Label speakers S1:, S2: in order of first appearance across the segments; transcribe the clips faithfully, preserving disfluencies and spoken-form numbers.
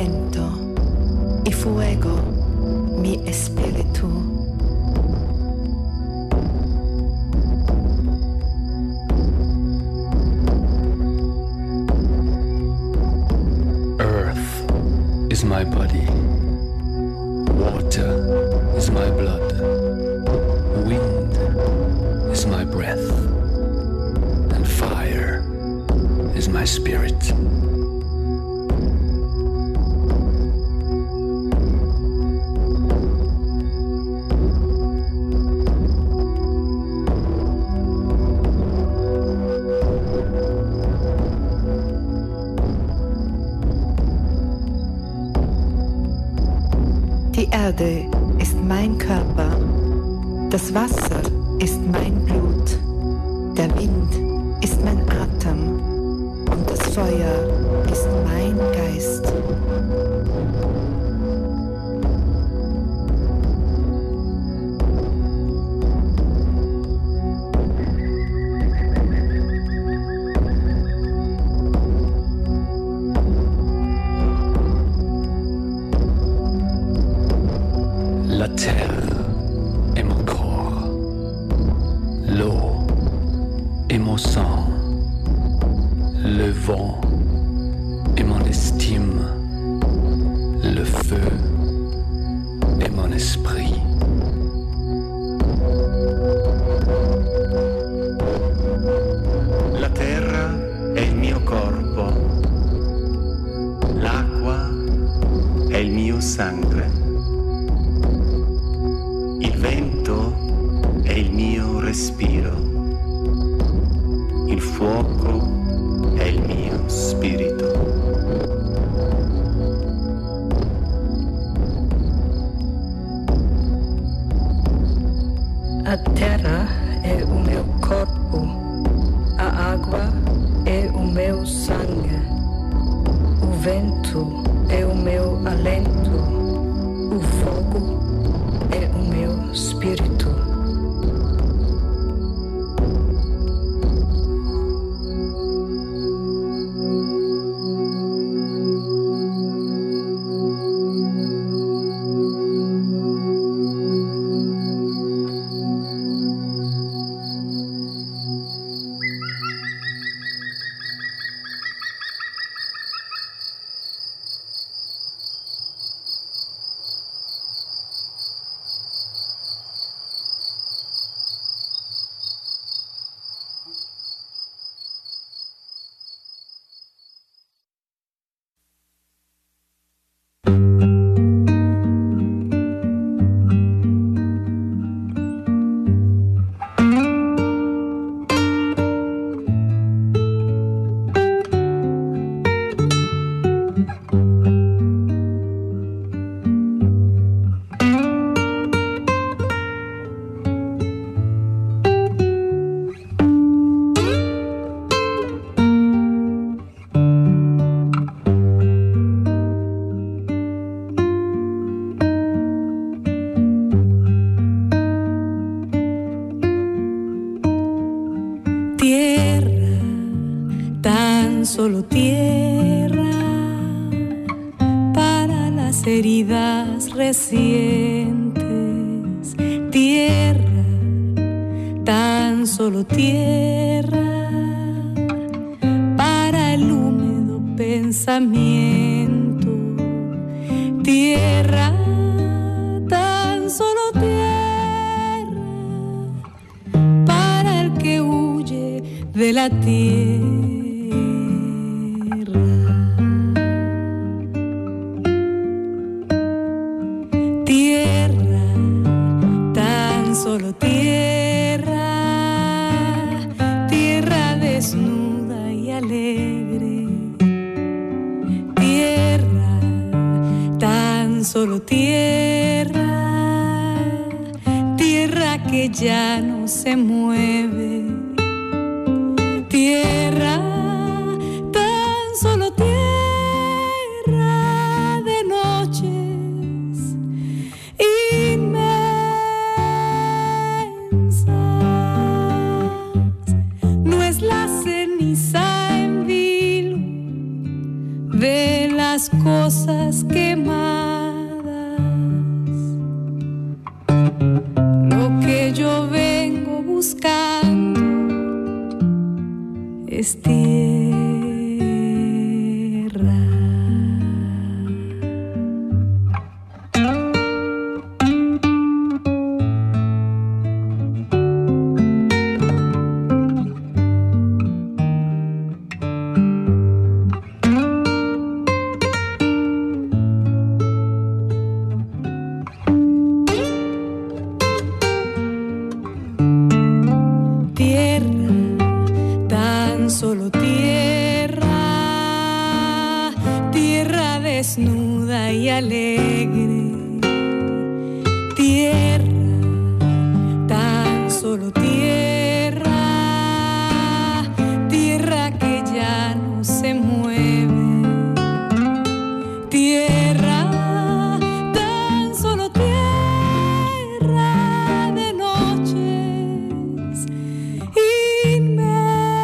S1: viento y fuego mi espíritu.
S2: Earth is my body. Water is my blood. Wind is my breath. And fire is my spirit.
S1: Die Erde ist mein Körper, das Wasser ist mein Blut, der Wind ist mein Atem und das Feuer ist mein Geist.
S2: La terre est mon corps, l'eau est mon sang, le vent est mon estime, le feu est mon esprit.
S3: La terra è il mio corpo, l'acqua è il mio sangue. Il vento è il mio respiro, il fuoco è il mio spirito.
S4: A terra è o meu corpo, a água é o meu sangue, o vento é o meu alento, o fogo é o meu espírito.
S5: Solo tierra para las heridas recientes, tierra, tan solo tierra para el húmedo pensamiento, tierra, tan solo tierra para el que huye de la tierra. Solo tierra, tierra desnuda y alegre, tierra, tan solo tierra, tierra que ya no se mueve, tierra, tan solo tierra de noches inmensas. La ceniza en vilo de la las cosas quemadas. Lo que yo vengo buscando es tierra. Solo tierra, tierra desnuda y alegre, tierra, tan solo tierra, tierra que ya no se mueve, tierra, tan solo tierra de noches inmensas.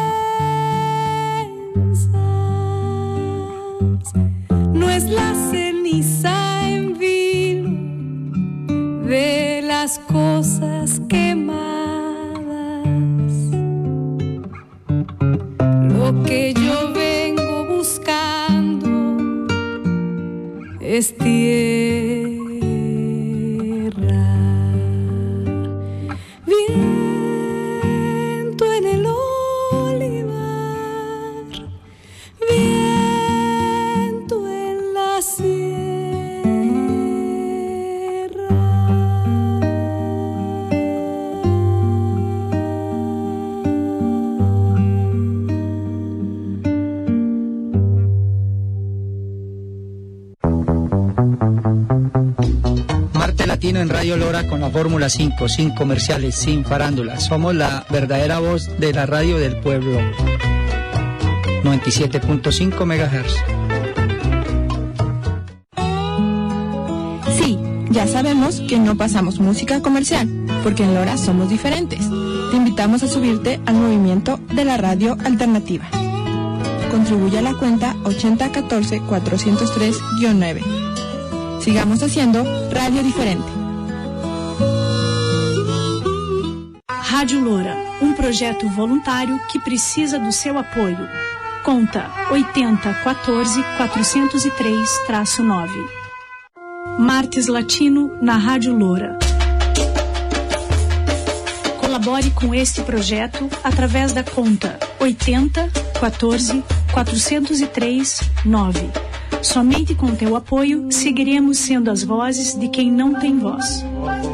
S5: No es la ceniza en vilo de las cosas quemadas. Lo que yo vengo buscando es tierra. Viento en el olivar, viento en la sierra.
S6: Martes Latino en Radio Lora con la Fórmula cinco, sin comerciales, sin farándulas. Somos la verdadera voz de la radio del pueblo. noventa y siete punto cinco megahertz.
S7: Sí, ya sabemos que no pasamos música comercial, porque en Lora somos diferentes. Te invitamos a subirte al movimiento de la radio alternativa. Contribuye a la cuenta ochenta catorce cuatrocientos tres guion nueve. Sigamos haciendo radio diferente.
S8: Rádio Loura, um projeto voluntário que precisa do seu apoio. Conta oitenta quatorze quatrocentos e três traço nove. Martes Latino na Rádio Loura. Colabore com este projeto através da conta oitenta quatorze quatrocentos e três nove. Somente com teu apoio seguiremos sendo as vozes de quem não tem voz.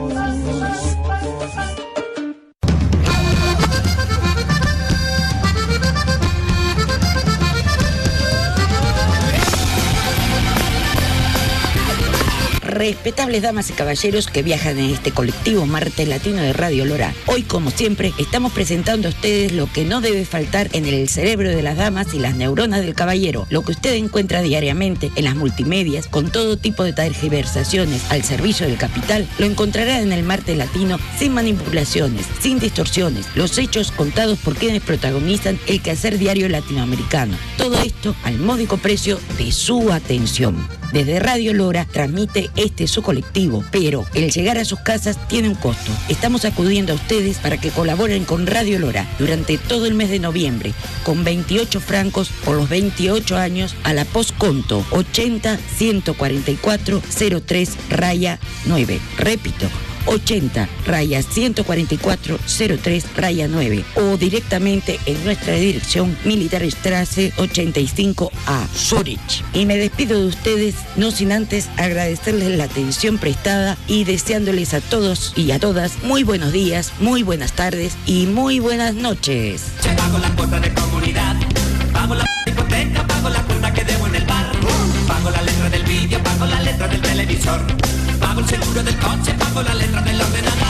S9: Respetables damas y caballeros que viajan en este colectivo Martes Latino de Radio Lora. Hoy, como siempre, estamos presentando a ustedes lo que no debe faltar en el cerebro de las damas y las neuronas del caballero. Lo que usted encuentra diariamente en las multimedias, con todo tipo de tergiversaciones al servicio del capital, lo encontrará en el Martes Latino sin manipulaciones, sin distorsiones. Los hechos contados por quienes protagonizan el quehacer diario latinoamericano. Todo esto al módico precio de su atención. Desde Radio Lora transmite este su colectivo, pero el llegar a sus casas tiene un costo. Estamos acudiendo a ustedes para que colaboren con Radio Lora durante todo el mes de noviembre, con veintiocho francos por los veintiocho años a la postconto ochenta ciento cuarenta y cuatro cero tres raya nueve. Repito, ochenta raya ciento cuarenta y cuatro cero tres raya nueve, o directamente en nuestra dirección Militärstraße ochenta y cinco A, Zurich. Y me despido de ustedes, no sin antes agradecerles la atención prestada y deseándoles a todos y a todas muy buenos días, muy buenas tardes y muy buenas noches.
S10: Yo pago la cuota de comunidad, pago la hipoteca, pago la cuota que debo en el bar, pago la letra del vídeo, pago la letra del televisor, pago el seguro del coche, pago la letra del ordenador.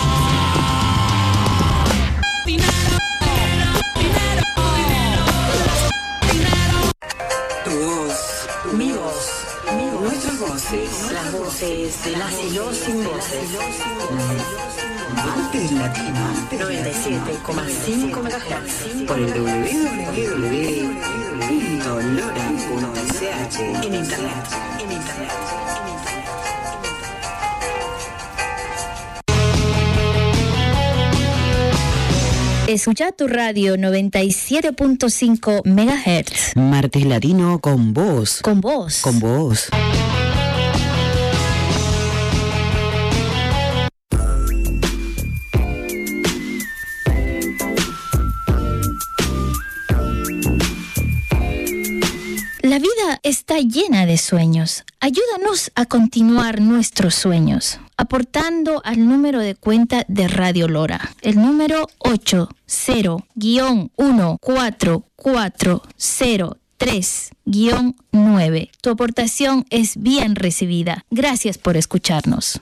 S10: Dinero, dinero, dinero, dinero. Tu voz, mi voz, mi voz, nuestras voces, las voces de las y los sin voces.
S11: Martes Latino, noventa y siete coma cinco megahertz. Por el doble u doble u doble u punto lora punto c h en internet. En internet.
S12: Escucha tu radio noventa y siete punto cinco megahertz.
S9: Martes Latino con vos.
S12: Con vos.
S9: Con vos.
S12: La vida está llena de sueños. Ayúdanos a continuar nuestros sueños, aportando al número de cuenta de Radio Lora, el número ocho cero uno cuatro cuatro cero tres nueve. Tu aportación es bien recibida. Gracias por escucharnos.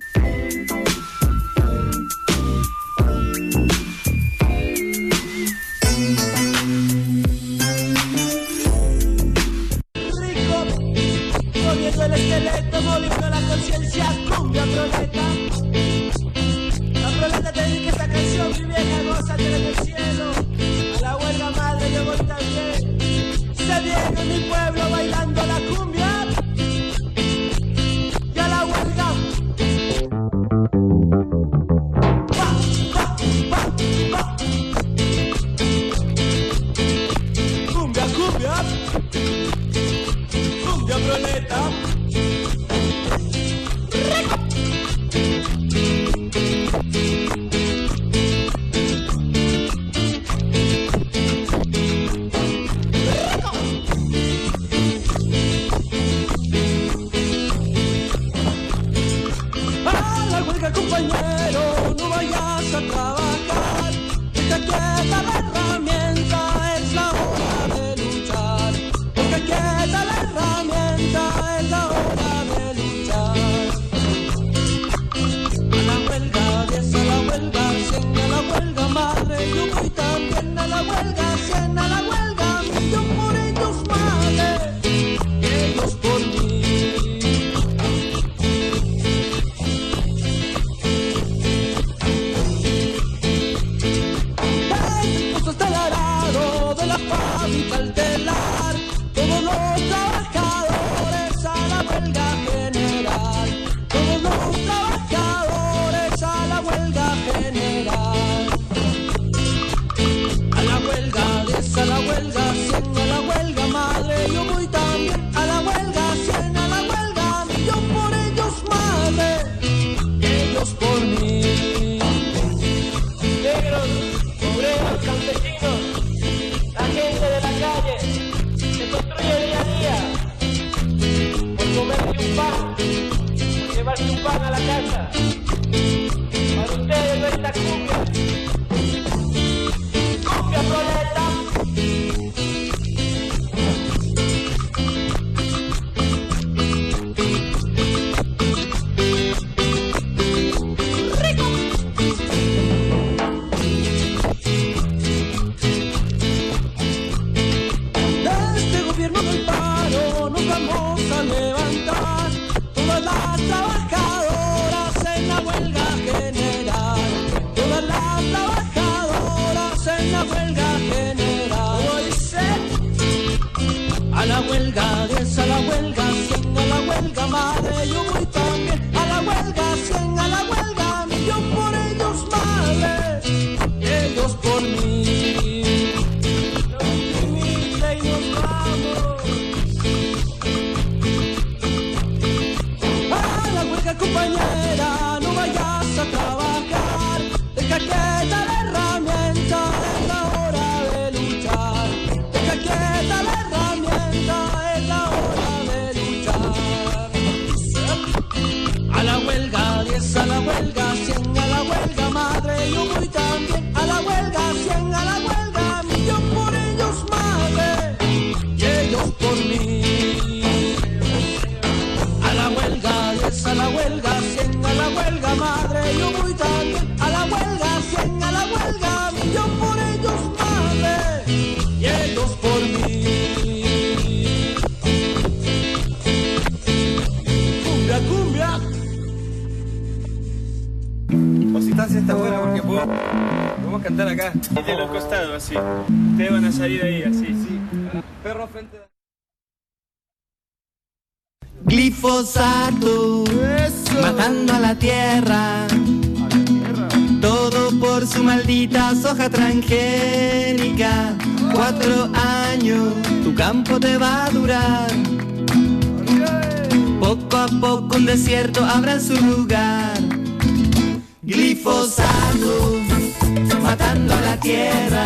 S13: El esqueleto moviendo la conciencia, cumbia proleta. La proleta te dedica esta canción, mi vieja, gózatela en el cielo. A la huelga madre yo voy también. Se viene mi pueblo bailando la cumbia. Y a la huelga. Pa, pa, pa, pa. Cumbia, cumbia. Cumbia proleta. Compañero, no vayas a trabajar, deja quieta la herramienta, es la hora de luchar. Deja quieta la herramienta, es la hora de luchar. A la huelga, diez a la huelga, cien a la huelga, madre, yo voy también a la huelga, cien a la huelga, yo por ellos, madre, ellos por mí. Fábrica al telar, todos los trabajadores a la huelga general, todos los trabajadores a la huelga general, a la huelga, diez a la huelga, cien a la huelga, madre, yo voy también a la huelga, cien a la huelga, yo por ellos, madre, ellos por mí. Negros, obreros, campesinos, la gente de la calle se construye día a día por comerse un pan, por llevarse un pan a la casa. Para ustedes no está cumbia, cumbia proleta. A la huelga, diez a la huelga, cien a la huelga, madre, yo voy también a la huelga, cien a la huelga, yo por ellos, madre, ellos por mí. Nos unimos y nos vamos. A la huelga, compañera, no vayas a trabajar, deja quieta la herramienta, es la hora de luchar, deja quieta la herramienta. Es la hora de luchar.
S14: vamos, vamos a cantar acá, de los costados, así. Ustedes van a salir ahí, así, sí. Perro frente a...
S15: Glifosato, eso. Matando a la tierra. A la tierra. Todo por su maldita soja transgénica. Cuatro años, tu campo te va a durar. Poco a poco un desierto habrá en su lugar. Glifosato, matando a la tierra.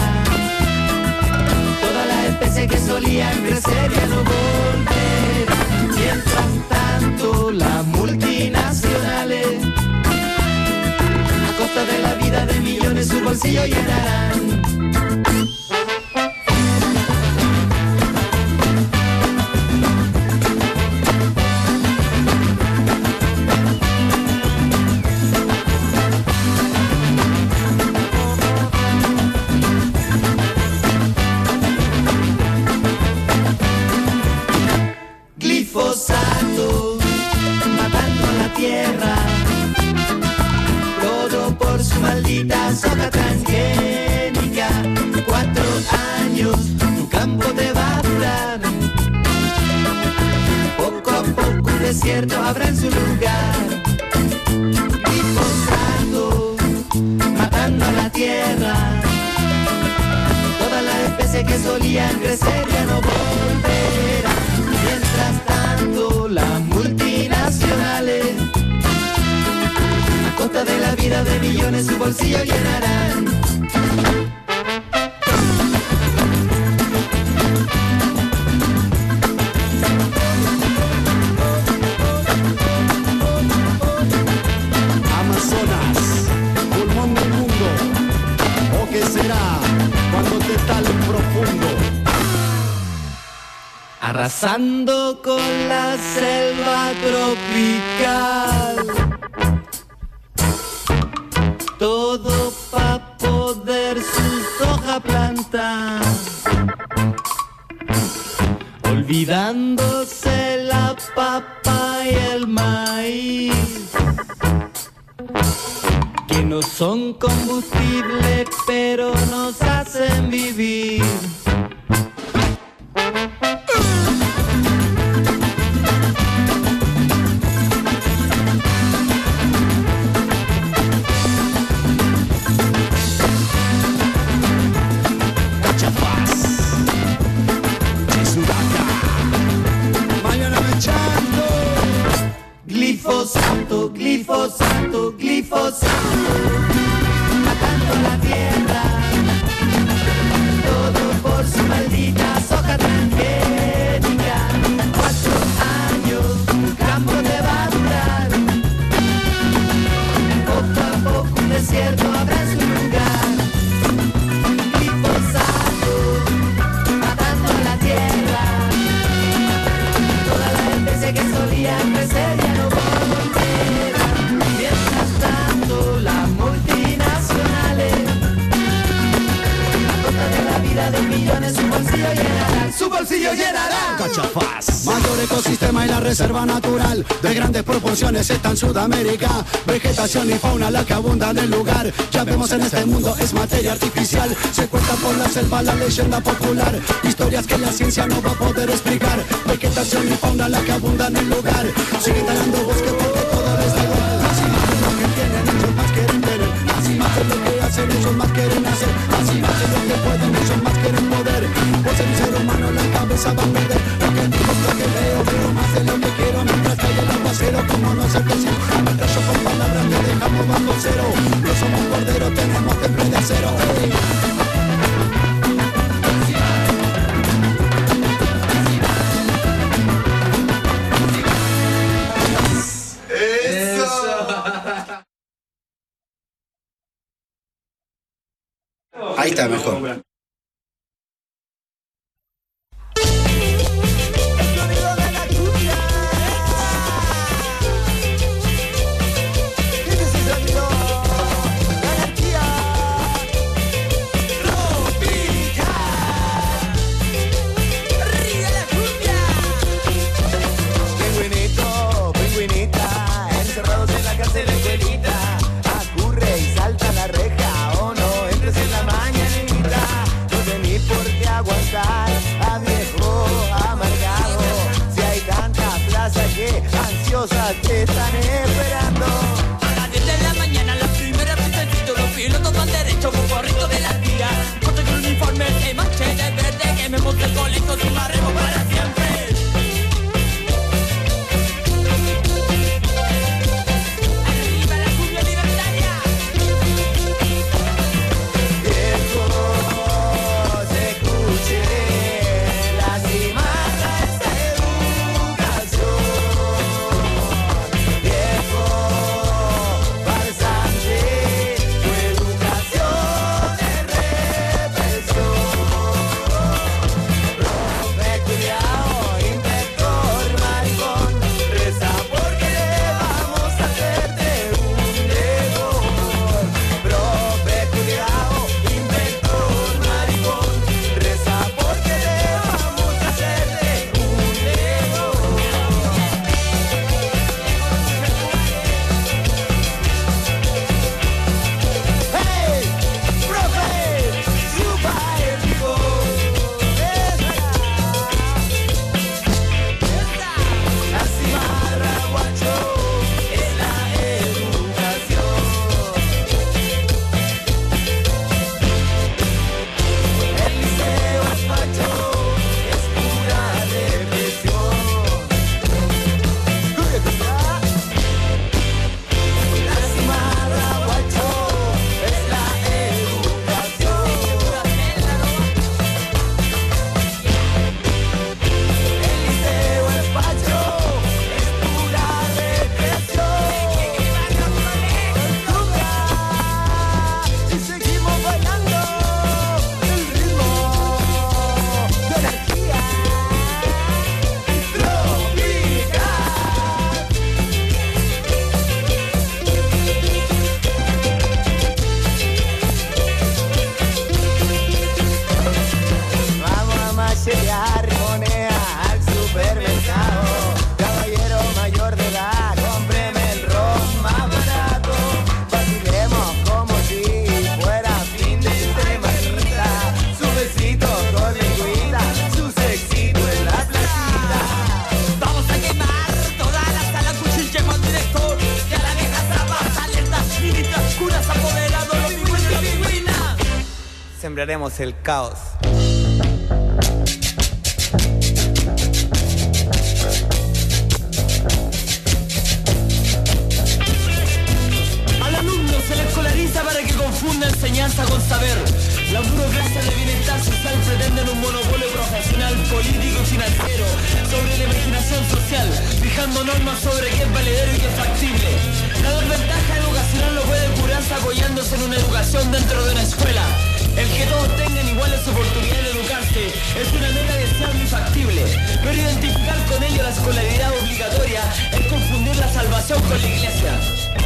S15: Toda la especie que solía crecer ya no volverá. Mientras tanto, las multinacionales, a costa de la vida de millones, su bolsillo llenarán. Glifosato, matando a la tierra, todo por su maldita soja transgénica. Cuatro años, tu campo te va a durar. Poco a poco un desierto habrá en su lugar. Glifosato, matando a la tierra. Todas las especies que solían crecer ya no volverán. Mientras tanto, las multinacionales, a costa de la vida de millones, su bolsillo llenarán.
S16: Amazonas, pulmón del mundo, ¿o qué será cuando te talen profundo?
S15: Arrasando con la selva tropical, todo pa' poder su soja plantar, olvidándose la papa y el maíz, que no son combustible pero nos hacen vivir. Glifosato, glifosato, glifosato, matando a la tierra, todo por su maldita soja transgénica. Cuatro años, tu campo te va a durar. Poco a poco un desierto habrá en su lugar. Glifosato, matando a la tierra. Todas las especies que solían crecer ya no volverán. Mientras tanto, las multinacionales, a costa de la vida de millones, su bolsillo llenarán. ¡Su bolsillo llenarán!
S16: Cachafaz, mayor ecosistema y la reserva natural de grandes proporciones está en Sudamérica. Vegetación y fauna la que abunda en el lugar. Ya vemos en este mundo es materia artificial. Se cuenta por la selva la leyenda popular. Historias que la ciencia no va a poder explicar. Vegetación y fauna la que abunda en el lugar. Siguen talando bosque porque todo les da igual. Más imagen lo que tienen, ellos más quieren tener. Más imagen lo que hacen, ellos más quieren hacer. Más imagen lo que pueden, ellos más quieren poder. Por ser un ser humano la cabeza va a perder. Lo que digo es lo que veo, veo más de lo que quiero. Mientras cae el aguacero, como no sé qué decir. Mientras yo con palabras te dejamos bajo cero. No somos corderos, tenemos temple de acero. Hey.
S17: Ahí está, mejor.
S18: Pingüinito, pingüinita, encerrados en la cárcel de Escuelita. Acurre y salta la reja. sembraremos el caos.
S19: Al alumno se le escolariza para que confunda enseñanza con saber. La burocracia de bienestar social pretenden un monopolio profesional, político y financiero sobre la imaginación social, fijando normas sobre qué es valedero y qué es factible. La desventaja educacional no puede curarse apoyándose en una educación dentro de una escuela. El que todos tengan iguales oportunidades de educarse es una meta deseable y factible, pero identificar con ello la escolaridad obligatoria es confundir la salvación con la iglesia.